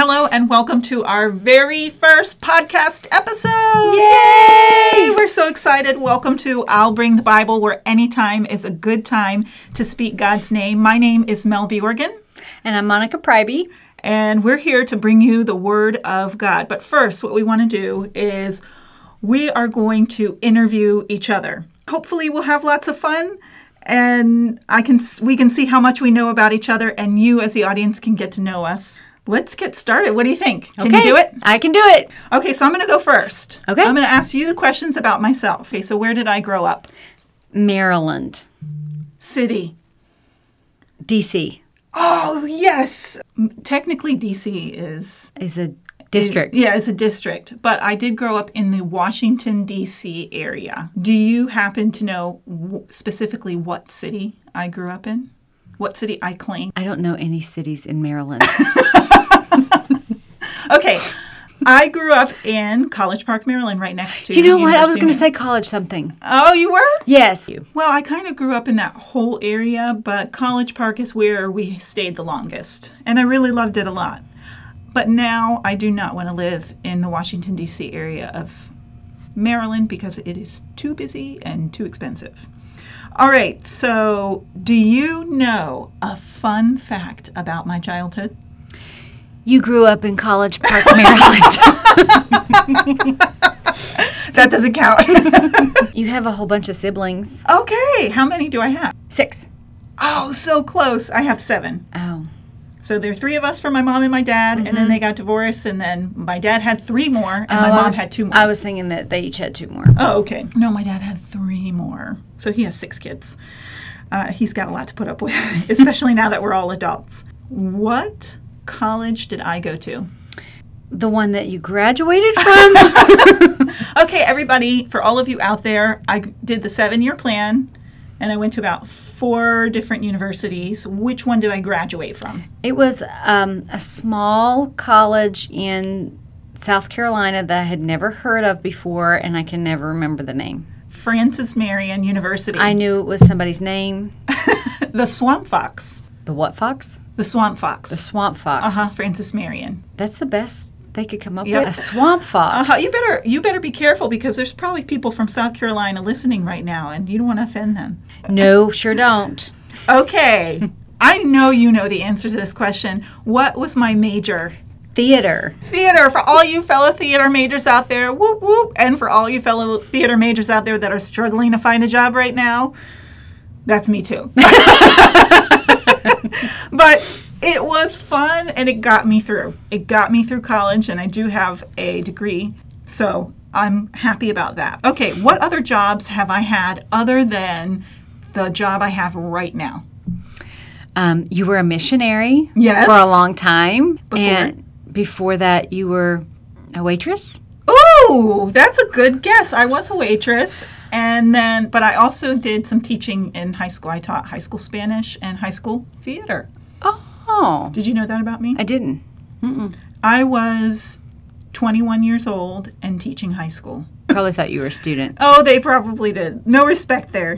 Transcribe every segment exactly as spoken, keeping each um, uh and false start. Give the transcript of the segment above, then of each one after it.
Hello and welcome to our very first podcast episode. Yay! Yay! We're so excited. Welcome to I'll Bring the Bible, where any time is a good time to speak God's name. My name is Mel Bjorgen. And I'm Monica Pryby. And we're here to bring you the Word of God. But first, what we want to do is we are going to interview each other. Hopefully we'll have lots of fun. And I can we can see how much we know about each other, and you as the audience can get to know us. Let's get started. What do you think? Can okay, you do it? I can do it. Okay, so I'm going to go first. Okay. I'm going to ask you the questions about myself. Okay, so where did I grow up? Maryland. City. D C. Oh, yes. Technically, D C is... Is a district. Is, yeah, it's a district. But I did grow up in the Washington, D C area. Do you happen to know w- specifically what city I grew up in? What city I claim? I don't know any cities in Maryland. Okay. I grew up in College Park, Maryland, right next to You know what? I was University going to of- say college something. Oh, you were? Yes. Well, I kind of grew up in that whole area, but College Park is where we stayed the longest. And I really loved it a lot. But now I do not want to live in the Washington, D C area of Maryland because it is too busy and too expensive. All right, so do you know a fun fact about my childhood? You grew up in College Park, Maryland. That doesn't count. You have a whole bunch of siblings. Okay, how many do I have? Six. Oh, so close. I have seven. Oh. So there are three of us from my mom and my dad, mm-hmm. and then they got divorced, and then my dad had three more, and oh, my mom was, had two more. I was thinking that they each had two more. Oh, okay. No, my dad had three more. So he has six kids. Uh, he's got a lot to put up with, especially now that we're all adults. What college did I go to? The one that you graduated from? Okay, everybody, for all of you out there, I did the seven-year plan, and I went to about four different universities. Which one did I graduate from? It was um, a small college in South Carolina that I had never heard of before, and I can never remember the name. Francis Marion University. I knew it was somebody's name. The Swamp Fox. The what fox? The Swamp Fox. The Swamp Fox. Uh-huh, Francis Marion. That's the best they could come up Yep. with. A Swamp Fox. Uh-huh. You better you better be careful because there's probably people from South Carolina listening right now, and you don't want to offend them. No, sure don't. Okay. I know you know the answer to this question. What was my major? Theater. Theater. For all you fellow theater majors out there, whoop whoop. And for all you fellow theater majors out there that are struggling to find a job right now, that's me too. But it was fun, and it got me through. It got me through college, and I do have a degree, so I'm happy about that. Okay, what other jobs have I had other than the job I have right now? Um, you were a missionary Yes. for a long time. Before. And before that, you were a waitress? Ooh, that's a good guess. I was a waitress, and then, but I also did some teaching in high school. I taught high school Spanish and high school theater. Oh. Did you know that about me? I didn't. Mm-mm. I was twenty-one years old and teaching high school. Probably thought you were a student. Oh, they probably did. No respect there.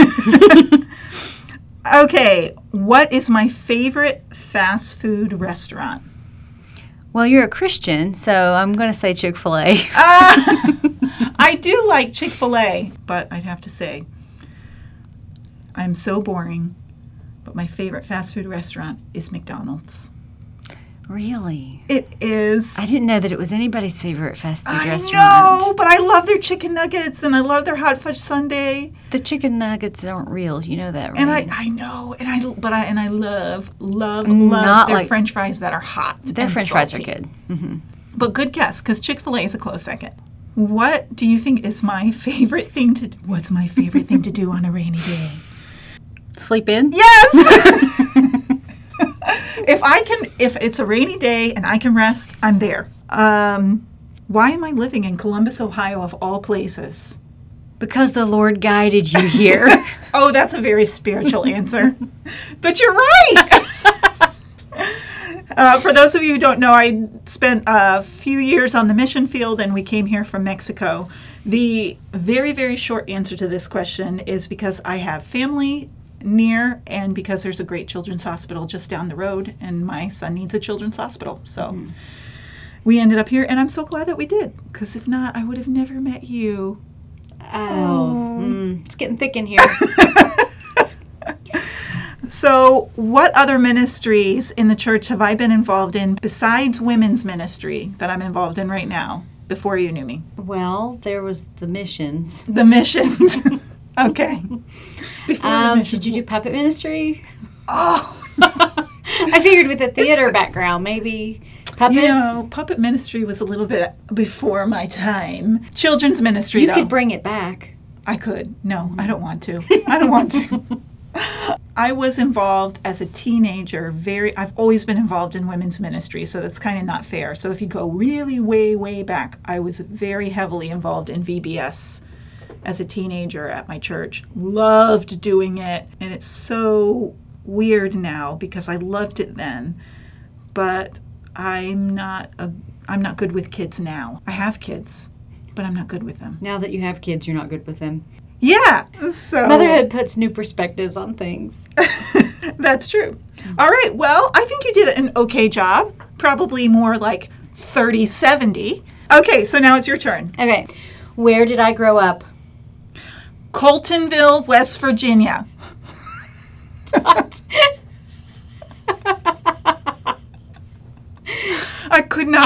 Okay, what is my favorite fast food restaurant? Well, you're a Christian, so I'm going to say Chick-fil-A. Uh, I do like Chick-fil-A, but I'd have to say I'm so boring, but my favorite fast food restaurant is McDonald's. Really? It is. I didn't know that it was anybody's favorite fast food I restaurant. know, but I love their chicken nuggets, and I love their hot fudge sundae. The chicken nuggets aren't real. You know that, right? And I, I know, and I, but I, and I love, love, Not love their like- French fries that are hot. Their and French fries are salty. good. Mm-hmm. But good guess, because Chick-fil-A is a close second. What do you think is my favorite thing to? What's my favorite thing to do on a rainy day? Sleep in? Yes. If I can, if it's a rainy day and I can rest, I'm there. Um, why am I living in Columbus, Ohio, of all places? Because the Lord guided you here. Oh, that's a very spiritual answer. But you're right. Uh, for those of you who don't know, I spent a few years on the mission field, and we came here from Mexico. The very, very short answer to this question is because I have family near, and because there's a great children's hospital just down the road, and my son needs a children's hospital. So mm-hmm. we ended up here, and I'm so glad that we did, because if not, I would have never met you. Oh, mm, it's getting thick in here. So what other ministries in the church have I been involved in besides women's ministry that I'm involved in right now, before you knew me? Well, there was the missions. The missions. Okay. Before um, the missions. Did you do puppet ministry? Oh. I figured with a theater background, maybe puppets. You know, puppet ministry was a little bit before my time. Children's ministry, You though. could bring it back. I could. No, I don't want to. I don't want to. I was involved as a teenager. Very, I've always been involved in women's ministry, so that's kind of not fair. So if you go really way, way back, I was very heavily involved in V B S as a teenager at my church. Loved doing it, and it's so weird now because I loved it then, but I'm not a, I'm not good with kids now. I have kids, but I'm not good with them. Now that you have kids, you're not good with them. Yeah. So motherhood puts new perspectives on things. That's true. All right. Well, I think you did an okay job. Probably more like thirty seventy. Okay. So now it's your turn. Okay. Where did I grow up? Coltonville, West Virginia. What? I could not.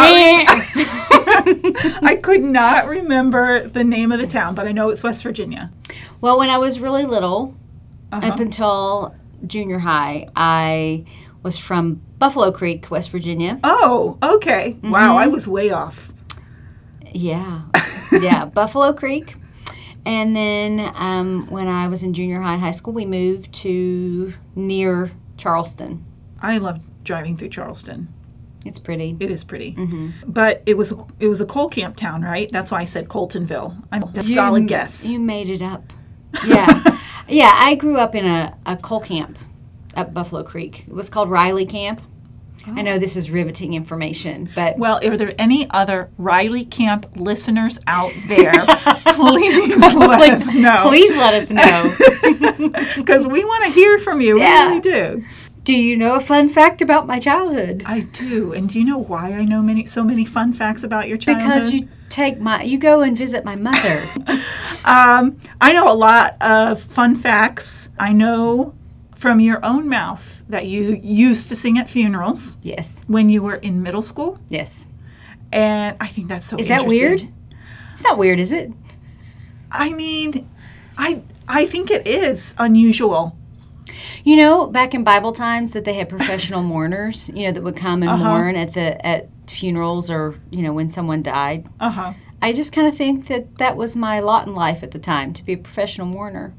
I could not remember the name of the town, but I know it's West Virginia. Well, when I was really little, uh-huh. up until junior high, I was from Buffalo Creek, West Virginia. Oh, okay. Mm-hmm. Wow, I was way off. Yeah. Yeah, Buffalo Creek. And then um, when I was in junior high and high school, we moved to near Charleston. I love driving through Charleston. It's pretty. It is pretty. Mm-hmm. But it was a, it was a coal camp town, right? That's why I said Coltonville. I'm a you, solid guess. You made it up. Yeah. Yeah, I grew up in a, a coal camp at Buffalo Creek. It was called Riley Camp. Oh. I know this is riveting information, but... Well, are there any other Riley Camp listeners out there? Please let us know. Please let us know. Because we want to hear from you. Yeah. We really do. Do you know a fun fact about my childhood? I do. And do you know why I know many so many fun facts about your childhood? Because you take my you go and visit my mother. um, I know a lot of fun facts. I know from your own mouth that you used to sing at funerals. Yes. When you were in middle school. Yes. And I think that's so Is interesting. Is that weird? It's not weird, is it? I mean, I I think it is unusual. You know, back in Bible times that they had professional mourners, you know, that would come and uh-huh. mourn at the at funerals or, you know, when someone died. Uh-huh. I just kind of think that that was my lot in life at the time, to be a professional mourner.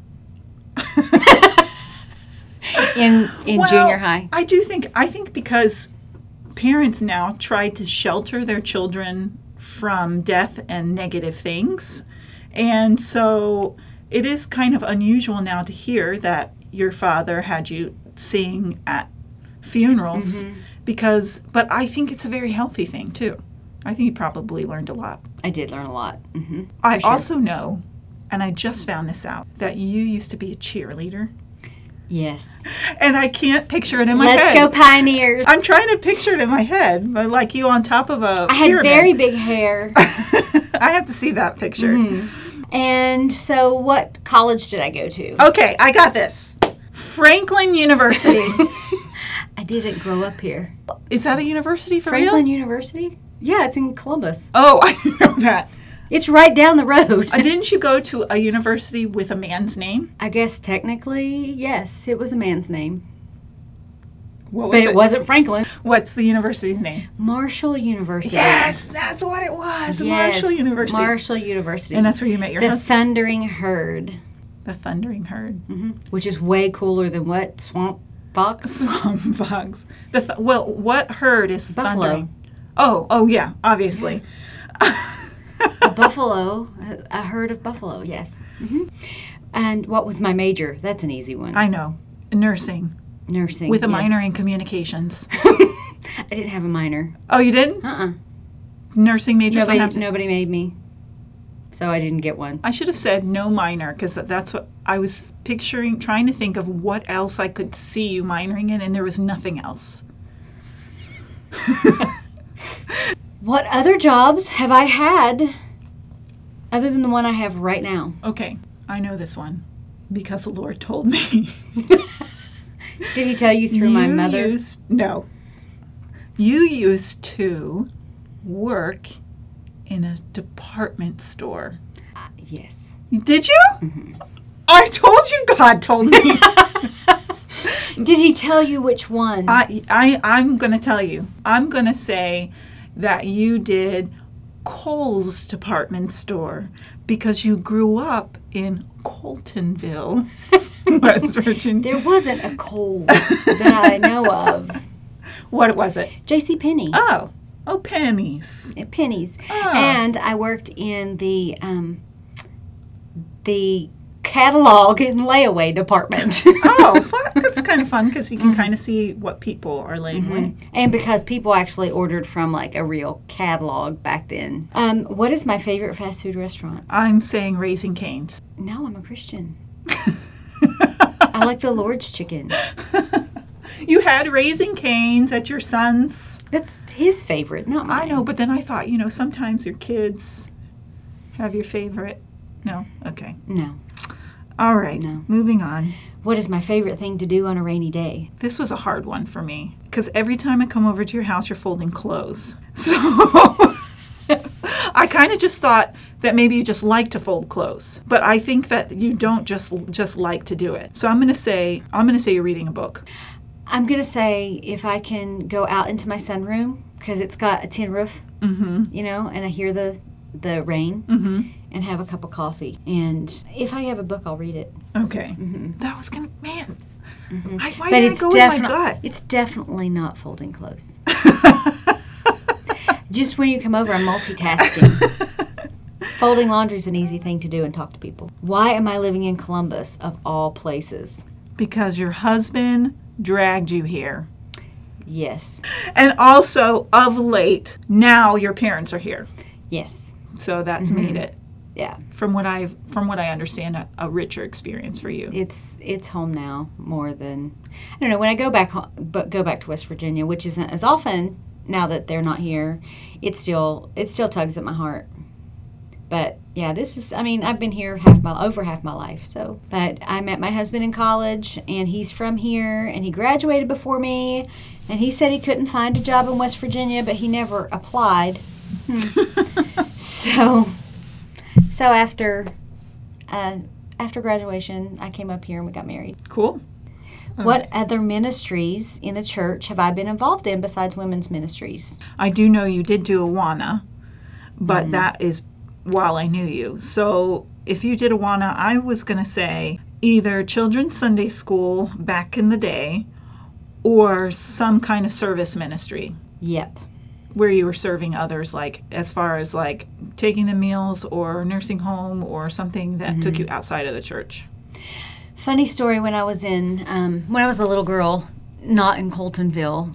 in in well, junior high. I do think, I think because parents now try to shelter their children from death and negative things. And so it is kind of unusual now to hear that your father had you sing at funerals mm-hmm. because, but I think it's a very healthy thing too. I think you probably learned a lot. I did learn a lot. Mm-hmm. I sure. also know, and I just found this out, that you used to be a cheerleader. Yes. And I can't picture it in my Let's head. Let's go Pioneers. I'm trying to picture it in my head, but like you on top of a I had pyramid. very big hair. I have to see that picture. Mm-hmm. And so what college did I go to? Okay, I got this. Franklin University. I didn't grow up here. Is that a university for Franklin real? University? Yeah, it's in Columbus. Oh, I didn't know that. It's right down the road. uh, didn't you go to a university with a man's name? I guess technically, yes, it was a man's name. What was but it, it wasn't Franklin. What's the university's name? Marshall University. Yes, that's what it was. Yes, Marshall University. Marshall University. And that's where you met your the husband? The Thundering Herd. The Thundering Herd. Mm-hmm. Which is way cooler than what? Swamp Fox? Swamp Fox. The th- well, what herd is Buffalo. Thundering? Oh, oh yeah, obviously. a buffalo, a, a herd of buffalo, yes. Mm-hmm. And what was my major? That's an easy one. I know. Nursing. Nursing, With a yes. minor in communications. I didn't have a minor. Oh, you didn't? Uh-uh. Nursing majors Nobody, don't have to... nobody made me. so I didn't get one. I should have said no minor, because that's what I was picturing, trying to think of what else I could see you minoring in, and there was nothing else. What other jobs have I had other than the one I have right now? Okay, I know this one because the Lord told me. Did he tell you through you my mother? Used, no. You used to work in a department store. Uh, yes. Did you? Mm-hmm. I told you God told me. Did he tell you which one? I, I, I'm going to tell you. I'm going to say that you did Kohl's department store because you grew up in Coltonville, West Virginia. There wasn't a Kohl's that I know of. What was it? JCPenney. Oh. Oh, pennies. Pennies. Oh. And I worked in the um, the catalog and layaway department. Oh, well, that's kind of fun because you can mm-hmm. kind of see what people are laying mm-hmm. away. And because people actually ordered from like a real catalog back then. Um, what is my favorite fast food restaurant? I'm saying Raising Cane's. No, I'm a Christian. I like the Lord's chicken. You had Raising Cane's at your son's. That's his favorite, not mine. I know, but then I thought, you know, sometimes your kids have your favorite. No? Okay. No. All right. No. Moving on. What is my favorite thing to do on a rainy day? This was a hard one for me because every time I come over to your house, you're folding clothes. So I kind of just thought that maybe you just like to fold clothes, but I think that you don't just just like to do it. So I'm going to say I'm going to say you're reading a book. I'm going to say if I can go out into my sunroom because it's got a tin roof, mm-hmm. you know, and I hear the the rain mm-hmm. and have a cup of coffee. And if I have a book, I'll read it. Okay. Mm-hmm. That was going to, man. Mm-hmm. I, why but did it's I go defi- with my gut? It's definitely not folding clothes. Just when you come over, I'm multitasking. Folding laundry is an easy thing to do and talk to people. Why am I living in Columbus, of all places? Because your husband dragged you here. Yes. And also, of late, now your parents are here. Yes. So that's mm-hmm. made it. Yeah. From what I from what I understand, a, a richer experience for you. It's it's home now more than I don't know. When I go back home, but go back to West Virginia, which isn't as often now that they're not here, it still it still tugs at my heart. But yeah, this is, I mean, I've been here half my, over half my life, so. But I met my husband in college, and he's from here, and he graduated before me, and he said he couldn't find a job in West Virginia, but he never applied. Hmm. so, so after, uh, after graduation, I came up here and we got married. Cool. All what right. other ministries in the church have I been involved in besides women's ministries? I do know you did do Awana, but mm. that is while I knew you. So if you did Awana, I was going to say either Children's Sunday School back in the day or some kind of service ministry. Yep. Where you were serving others, like as far as like taking the meals or nursing home or something that mm-hmm. took you outside of the church. Funny story, when I was in, um, when I was a little girl, not in Coltonville,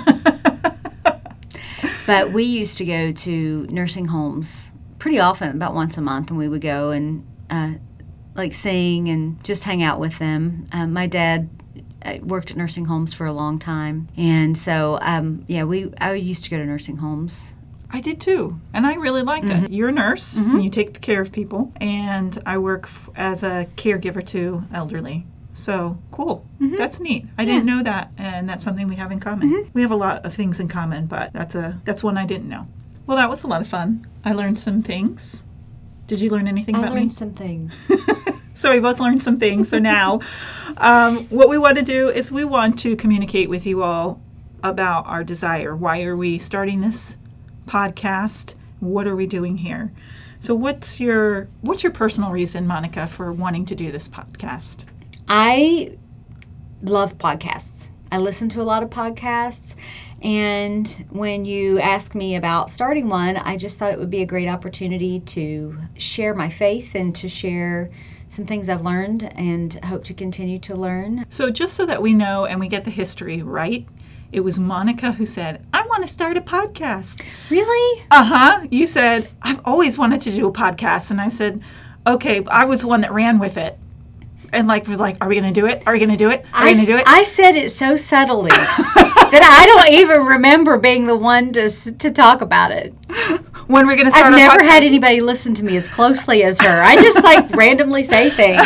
but we used to go to nursing homes pretty often, about once a month, and we would go and uh, like sing and just hang out with them. Um, my dad worked at nursing homes for a long time, and so um, yeah, we I used to go to nursing homes. I did too, and I really liked mm-hmm. it. You're a nurse, mm-hmm. and you take care of people, and I work f- as a caregiver to elderly. So cool. Mm-hmm. That's neat. I yeah. didn't know that, and that's something we have in common. Mm-hmm. We have a lot of things in common, but that's a that's one I didn't know. Well, that was a lot of fun. I learned some things. Did you learn anything I about me? I learned some things. So we both learned some things. So now um, what we want to do is we want to communicate with you all about our desire. Why are we starting this podcast? What are we doing here? So what's your what's your personal reason, Monica, for wanting to do this podcast? I love podcasts. I listen to a lot of podcasts. And when you asked me about starting one, I just thought it would be a great opportunity to share my faith and to share some things I've learned and hope to continue to learn. So just so that we know and we get the history right, it was Monica who said, I want want to start a podcast. Really? Uh-huh. You said, I've always wanted to do a podcast. And I said, okay, I was the one that ran with it. And like was like, are we going to do it? Are we going to do it? Are we going to do it? I said it so subtly that I don't even remember being the one to to talk about it. When we're going to start I've our never podcast? had anybody listen to me as closely as her. I just like randomly say things.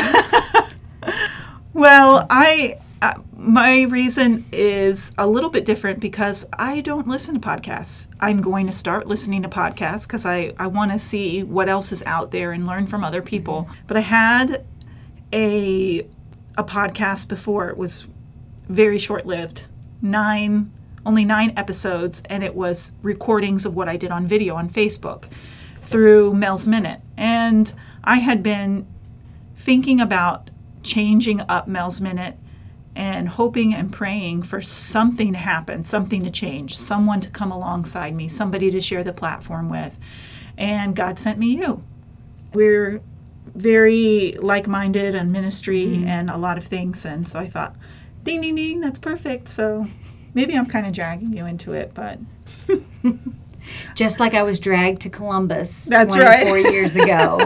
Well, I uh, my reason is a little bit different because I don't listen to podcasts. I'm going to start listening to podcasts because I, I want to see what else is out there and learn from other people. But I had a a podcast before. It was very short-lived. Nine, only nine episodes, and it was recordings of what I did on video on Facebook through Mel's Minute. And I had been thinking about changing up Mel's Minute and hoping and praying for something to happen, something to change, someone to come alongside me, somebody to share the platform with. And God sent me you. We're very like-minded in ministry mm-hmm. and a lot of things, and so I thought, ding, ding, ding, that's perfect. So maybe I'm kind of dragging you into it, but... Just like I was dragged to Columbus that's twenty-four right. years ago.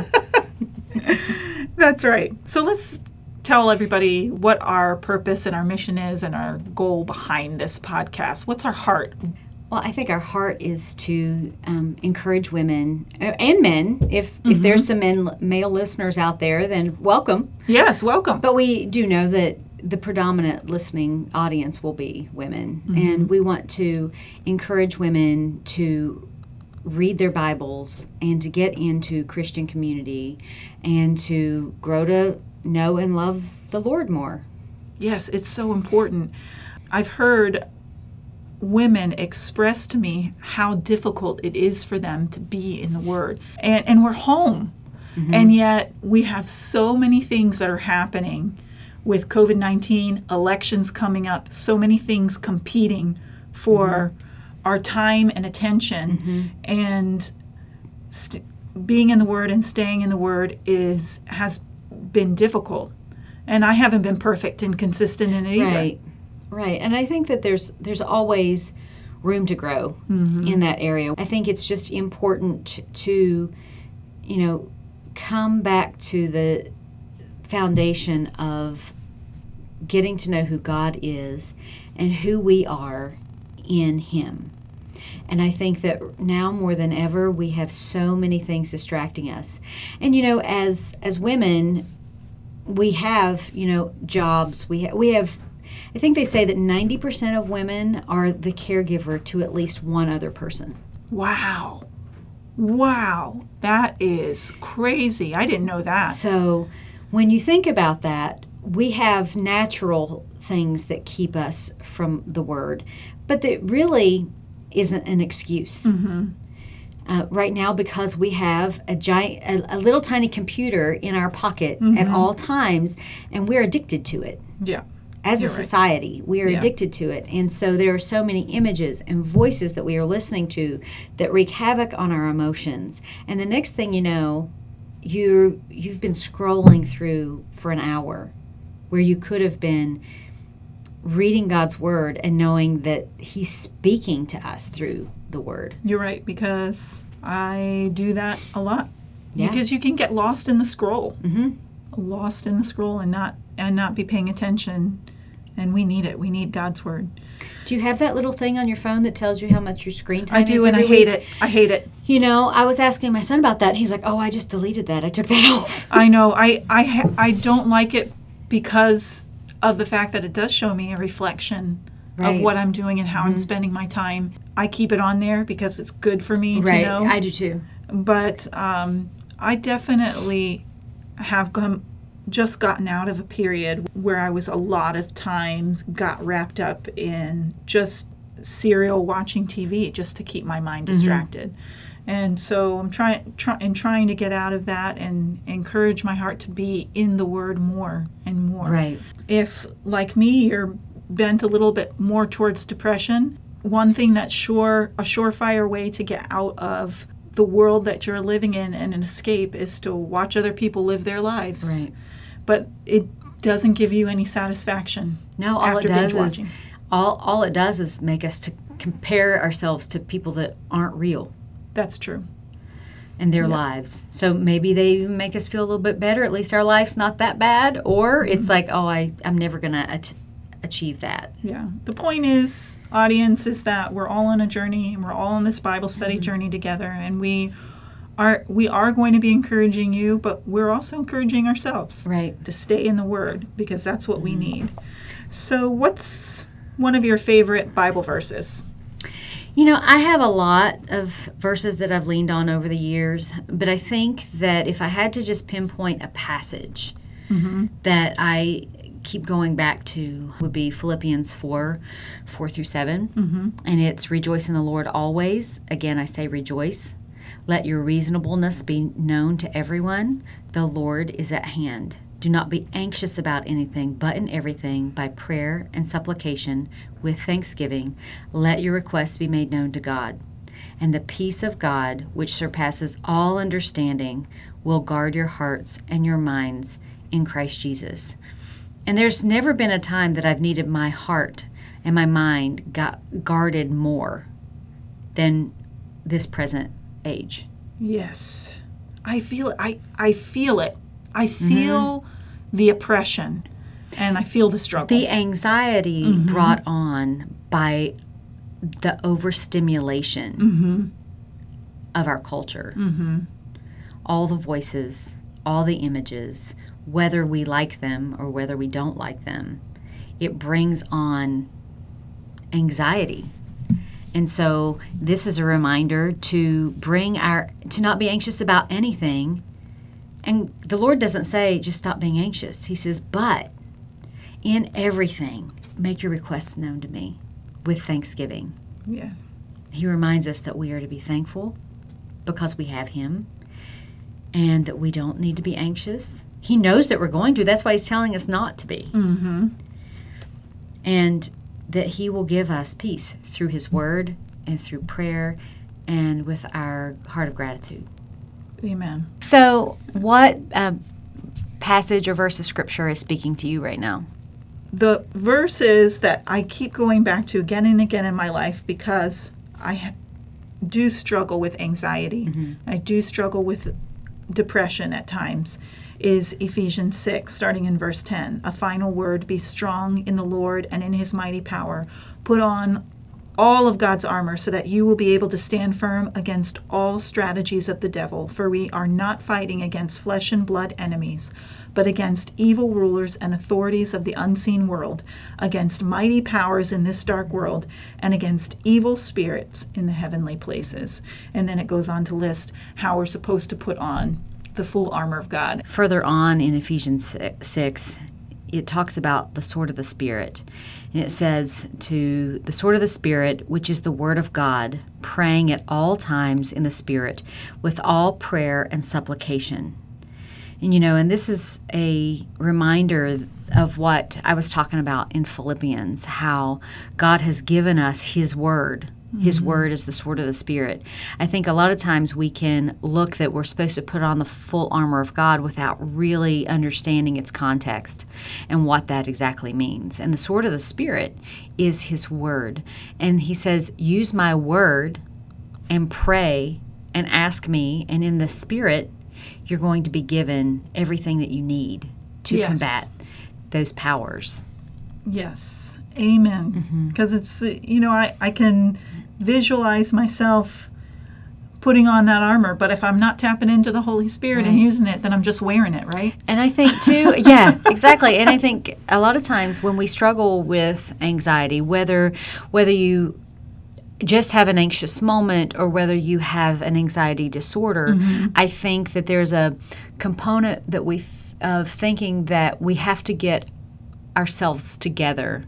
That's right. So let's tell everybody what our purpose and our mission is and our goal behind this podcast. What's our heart? Well, I think our heart is to um, encourage women uh, and men. If Mm-hmm. if there's some men, male listeners out there, then welcome. Yes, welcome. But we do know that the predominant listening audience will be women. Mm-hmm. And we want to encourage women to read their Bibles and to get into Christian community and to grow to know and love the Lord more. Yes, it's so important. I've heard women express to me how difficult it is for them to be in the Word. And and we're home. Mm-hmm. And yet we have so many things that are happening with covid nineteen, elections coming up, so many things competing for mm-hmm. our time and attention. Mm-hmm. And st- being in the Word and staying in the Word is has been difficult. And I haven't been perfect and consistent in it either. Right. Right, and I think that there's there's always room to grow mm-hmm. in that area. I think it's just important to, you know, come back to the foundation of getting to know who God is and who we are in Him. And I think that now more than ever, we have so many things distracting us. And, you know, as as women, we have, you know, jobs. We, ha- we have... I think they say that ninety percent of women are the caregiver to at least one other person. Wow. Wow. That is crazy. I didn't know that. So when you think about that, we have natural things that keep us from the Word, but that really isn't an excuse. Mm-hmm. Uh, right now, because we have a giant, a, a little tiny computer in our pocket mm-hmm. at all times, and we're addicted to it. Yeah. As You're a society, right. we are yeah. addicted to it. And so there are so many images and voices that we are listening to that wreak havoc on our emotions. And the next thing you know, you're, you've been scrolling through for an hour where you could have been reading God's Word and knowing that He's speaking to us through the Word. You're right, because I do that a lot. Yeah. Because you can get lost in the scroll. Mm-hmm. Lost in the scroll and not and not be paying attention. And we need it. We need God's Word. Do you have that little thing on your phone that tells you how much your screen time I is? do, I do, and I hate it. I hate it. You know, I was asking my son about that, and he's like, oh, I just deleted that. I took that off. I know. I, I, ha- I don't like it because of the fact that it does show me a reflection right. of what I'm doing and how mm-hmm. I'm spending my time. I keep it on there because it's good for me right. to know. I do too. But um, I definitely have come... just gotten out of a period where I was a lot of times got wrapped up in just serial watching T V just to keep my mind distracted. Mm-hmm. And so I'm trying try, and trying to get out of that and encourage my heart to be in the Word more and more. Right. If, like me, you're bent a little bit more towards depression, one thing that's sure a surefire way to get out of the world that you're living in and an escape is to watch other people live their lives. Right. But it doesn't give you any satisfaction. No, all after it does binge is watching. all all it does is make us to compare ourselves to people that aren't real That's true. in their Yeah. lives. So maybe they even make us feel a little bit better. At least our life's not that bad. Or Mm-hmm. it's like, oh, I, I'm never going to at- achieve that. Yeah. The point is, audience, is that we're all on a journey and we're all on this Bible study journey together, and we are we are going to be encouraging you, but we're also encouraging ourselves Right. to stay in the Word, because that's what we need. So what's one of your favorite Bible verses? You know, I have a lot of verses that I've leaned on over the years, but I think that if I had to just pinpoint a passage that I keep going back to would be Philippians four, four through seven. Mm-hmm. And it's rejoice in the Lord always. Again, I say rejoice. Let your reasonableness be known to everyone. The Lord is at hand. Do not be anxious about anything, but in everything, by prayer and supplication, with thanksgiving, let your requests be made known to God. And the peace of God, which surpasses all understanding, will guard your hearts and your minds in Christ Jesus. And there's never been a time that I've needed my heart and my mind got guarded more than this present age. Yes. I feel I I feel it. I feel the oppression, and I feel the struggle. The anxiety brought on by the overstimulation of our culture. All the voices, all the images, whether we like them or whether we don't like them, it brings on anxiety. And so this is a reminder to bring our, to not be anxious about anything. And the Lord doesn't say, just stop being anxious. He says, but in everything, make your requests known to me with thanksgiving. Yeah. He reminds us that we are to be thankful because we have Him, and that we don't need to be anxious. He knows that we're going to. That's why He's telling us not to be. Mm-hmm. And that He will give us peace through His Word and through prayer and with our heart of gratitude. Amen. So what um, passage or verse of Scripture is speaking to you right now? The verses that I keep going back to again and again in my life, because I ha- do struggle with anxiety. Mm-hmm. I do struggle with depression at times, is Ephesians six, starting in verse ten. A final word, be strong in the Lord and in His mighty power. Put on all of God's armor so that you will be able to stand firm against all strategies of the devil. For we are not fighting against flesh and blood enemies, but against evil rulers and authorities of the unseen world, against mighty powers in this dark world, and against evil spirits in the heavenly places. And then it goes on to list how we're supposed to put on the full armor of God. Further on in Ephesians six, it talks about the sword of the Spirit. And it says, to the sword of the Spirit, which is the Word of God, praying at all times in the Spirit, with all prayer and supplication. And, you know, and this is a reminder of what I was talking about in Philippians, how God has given us His Word. His Word is the sword of the Spirit. I think a lot of times we can look that we're supposed to put on the full armor of God without really understanding its context and what that exactly means. And the sword of the Spirit is His Word. And He says, use my Word and pray and ask me, and in the Spirit, you're going to be given everything that you need to Yes. combat those powers. Yes. Amen. Because it's, you know, I, I can visualize myself putting on that armor, but if I'm not tapping into the Holy Spirit and Right. using it, then I'm just wearing it, right? And I think too, yeah, exactly. And I think a lot of times when we struggle with anxiety, whether whether you just have an anxious moment or whether you have an anxiety disorder, I think that there's a component that we th- of thinking that we have to get ourselves together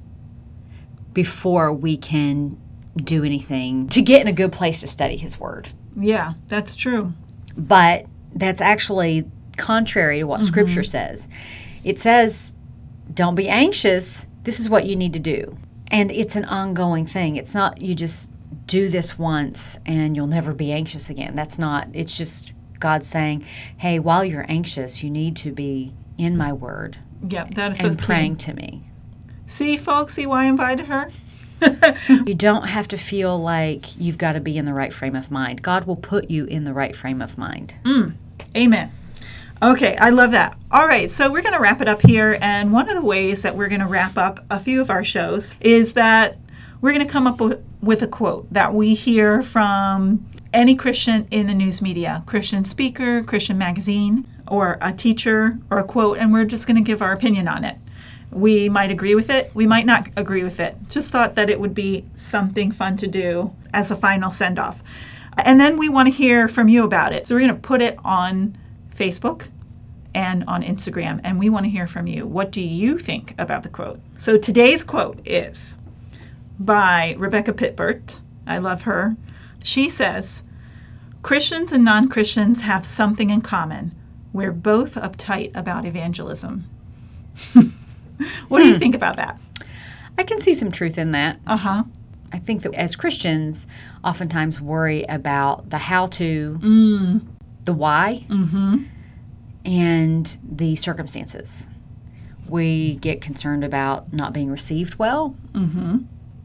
before we can do anything to get in a good place to study His Word. Yeah, that's true. But that's actually contrary to what Scripture says. It says, don't be anxious. This is what you need to do. And it's an ongoing thing. It's not you just do this once and you'll never be anxious again. That's not, it's just God saying, hey, while you're anxious, you need to be in my Word Yeah, that is so and key. praying to me. See, folks, see why I invited her? You don't have to feel like you've got to be in the right frame of mind. God will put you in the right frame of mind. Mm. Amen. Okay, I love that. All right, so we're going to wrap it up here. And one of the ways that we're going to wrap up a few of our shows is that we're going to come up with, with a quote that we hear from any Christian in the news media, Christian speaker, Christian magazine, or a teacher, or a quote, and we're just going to give our opinion on it. We might agree with it. We might not agree with it. Just thought that it would be something fun to do as a final send-off. And then we want to hear from you about it. So we're going to put it on Facebook and on Instagram, and we want to hear from you. What do you think about the quote? So today's quote is by Rebecca Pitbert. I love her. She says, "Christians and non-Christians have something in common. We're both uptight about evangelism." What hmm. do you think about that? I can see some truth in that. Uh-huh. I think that as Christians, oftentimes worry about the how-to, mm. the why, mm-hmm. and the circumstances. We get concerned about not being received well. Mm-hmm.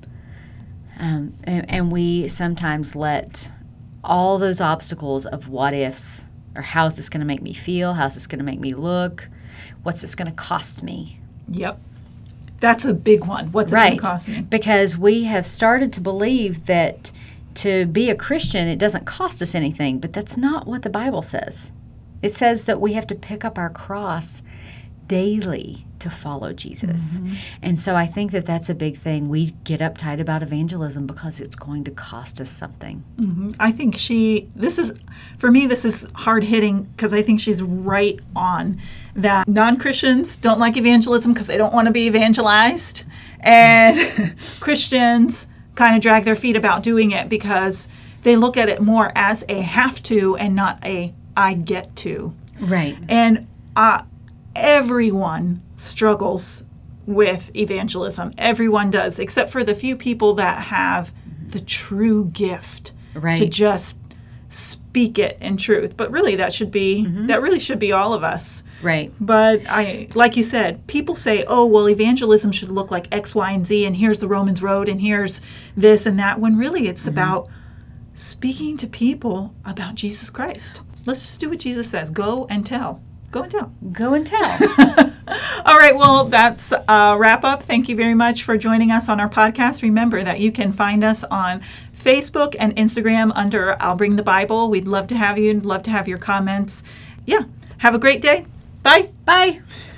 Um, and, and we sometimes let all those obstacles of what ifs, or how's this going to make me feel, how's this going to make me look, what's this going to cost me. Yep. That's a big one. What's it right. going to cost me? Because we have started to believe that to be a Christian, it doesn't cost us anything, but that's not what the Bible says. It says that we have to pick up our cross daily to follow Jesus. Mm-hmm. And so I think that that's a big thing. We get uptight about evangelism because it's going to cost us something. Mm-hmm. I think she, this is, for me, this is hard hitting because I think she's right on that non-Christians don't like evangelism because they don't want to be evangelized. And Christians kind of drag their feet about doing it because they look at it more as a have to and not a I get to. Right. And uh, everyone struggles with evangelism. Everyone does, except for the few people that have the true gift right. to just speak it in truth. But really, that should be mm-hmm. that really should be all of us. Right. But I, like you said, people say, "Oh, well, evangelism should look like X, Y, and Z, and here's the Romans road, and here's this and that." When really, it's mm-hmm. about speaking to people about Jesus Christ. Let's just do what Jesus says: "Go and tell." Go and tell. Go and tell. All right. Well, that's a wrap up. Thank you very much for joining us on our podcast. Remember that you can find us on Facebook and Instagram under I'll Bring the Bible. We'd love to have you and love to have your comments. Yeah. Have a great day. Bye. Bye.